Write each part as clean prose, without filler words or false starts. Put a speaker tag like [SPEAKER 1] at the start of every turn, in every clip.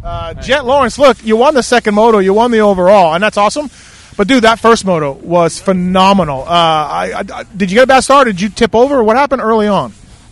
[SPEAKER 1] Jet Lawrence, look, you won the second moto, you won the overall, and that's awesome. But, dude, that first moto was phenomenal. Did you get a bad start? Did you tip over? What happened early on?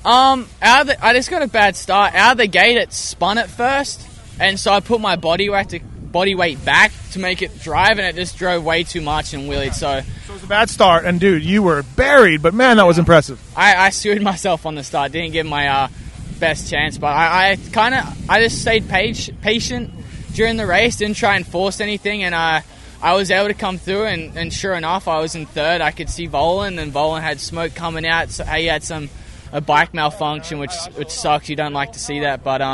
[SPEAKER 2] I just got a bad start. Out of the gate, it spun at first, and so I put my body weight back to make it drive, and it just drove way too much and wheelied. So
[SPEAKER 1] it was a bad start, and, dude, you were buried, but, man, that was impressive.
[SPEAKER 2] I screwed myself on the start. Didn't give my best chance, but I just stayed patient during the race, didn't try and force anything, and I was able to come through, and sure enough, I was in third. I could see Volan, and Volan had smoke coming out. So he had a bike malfunction, which sucks. You don't like to see that, but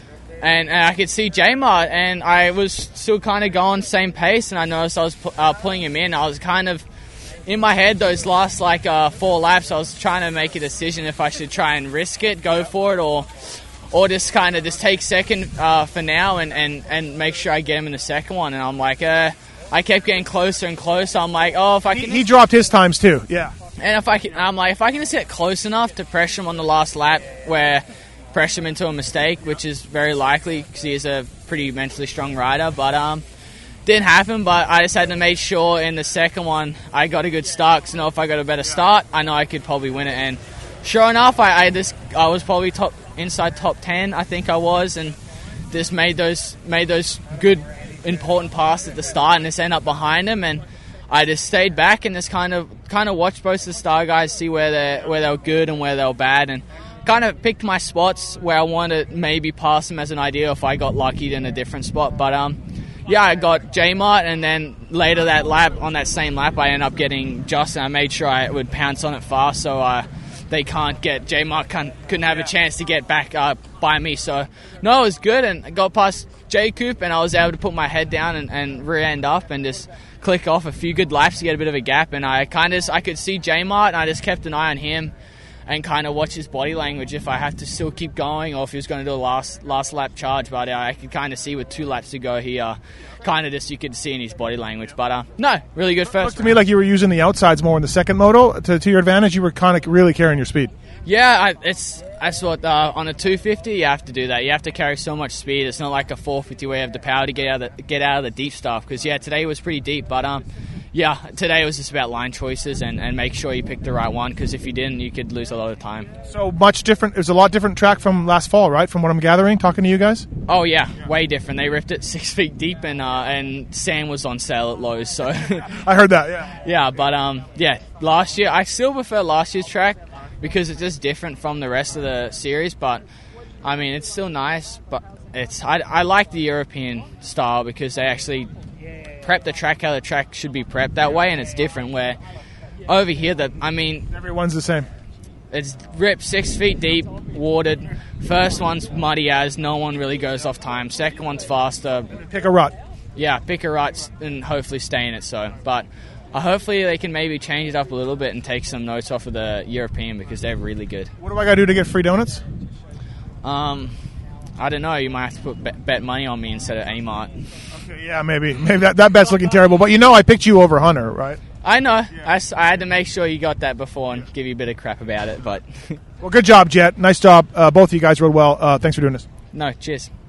[SPEAKER 2] and I could see J-Mart, and I was still kind of going same pace, and I noticed I was pulling him in. I was kind of in my head those last 4 laps. I was trying to make a decision if I should try and risk it, go for it, or just kind of just take second for now and make sure I get him in the second one. And I'm like, I kept getting closer and closer. I'm like, if I can...
[SPEAKER 1] He dropped his times, too, yeah.
[SPEAKER 2] And if I can just get close enough to pressure him on the last lap, where pressure him into a mistake, which is very likely because he is a pretty mentally strong rider. But didn't happen, but I just had to make sure in the second one I got a good start, because if I got a better start, I know I could probably win it. And sure enough, I was probably inside top 10, I think I was, and just made those good important pass at the start, and just end up behind him, and I just stayed back and just kind of watched both the star guys, see where they were good and where they were bad, and kind of picked my spots where I wanted to maybe pass them as an idea if I got lucky in a different spot. But I got J-Mart, and then later that lap, on that same lap, I ended up getting Justin. I made sure I would pounce on it fast, so they can't get J-Mart couldn't have a chance to get back by me. So no, it was good, and I got past J-Coop, and I was able to put my head down and rear end up and just click off a few good laps to get a bit of a gap. And I could see J-Mart, and I just kept an eye on him and kind of watch his body language if I have to still keep going, or if he was going to do a last lap charge. But I could kind of see with 2 laps to go, he kind of just, you could see in his body language. But no, really good first.
[SPEAKER 1] It looked to me like you were using the outsides more in the second moto to your advantage. You were kind of really carrying your speed.
[SPEAKER 2] Yeah, I saw it on a 250. You have to do that. You have to carry so much speed. It's not like a 450 where you have the power to get out of the deep stuff. Because today was pretty deep, but today was just about line choices and make sure you pick the right one. Because if you didn't, you could lose a lot of time.
[SPEAKER 1] So much different. It was a lot different track from last fall, right? From what I'm gathering, talking to you guys.
[SPEAKER 2] Oh yeah, way different. They ripped it 6 feet deep, and sand was on sale at Lowe's. So
[SPEAKER 1] I heard that. Yeah.
[SPEAKER 2] Yeah, but last year I still prefer last year's track, because it's just different from the rest of the series. But I mean, it's still nice, but I like the European style, because they actually prep the track how the track should be prepped that way, and it's different. Where over here,
[SPEAKER 1] everyone's the same.
[SPEAKER 2] It's ripped 6 feet deep, watered. First one's muddy as no one really goes off time. Second one's faster.
[SPEAKER 1] Pick a rut.
[SPEAKER 2] Yeah, pick a rut and hopefully stay in it. So, but hopefully they can maybe change it up a little bit and take some notes off of the European, because they're really good.
[SPEAKER 1] What do I got to do to get free donuts?
[SPEAKER 2] I don't know. You might have to put bet money on me instead of A-Mart.
[SPEAKER 1] Okay, yeah, maybe that bet's looking terrible. But I picked you over Hunter, right?
[SPEAKER 2] I know. Yeah. I had to make sure you got that before and give you a bit of crap about it. But
[SPEAKER 1] well, good job, Jet. Nice job. Both of you guys rode well. Thanks for doing this.
[SPEAKER 2] No, cheers.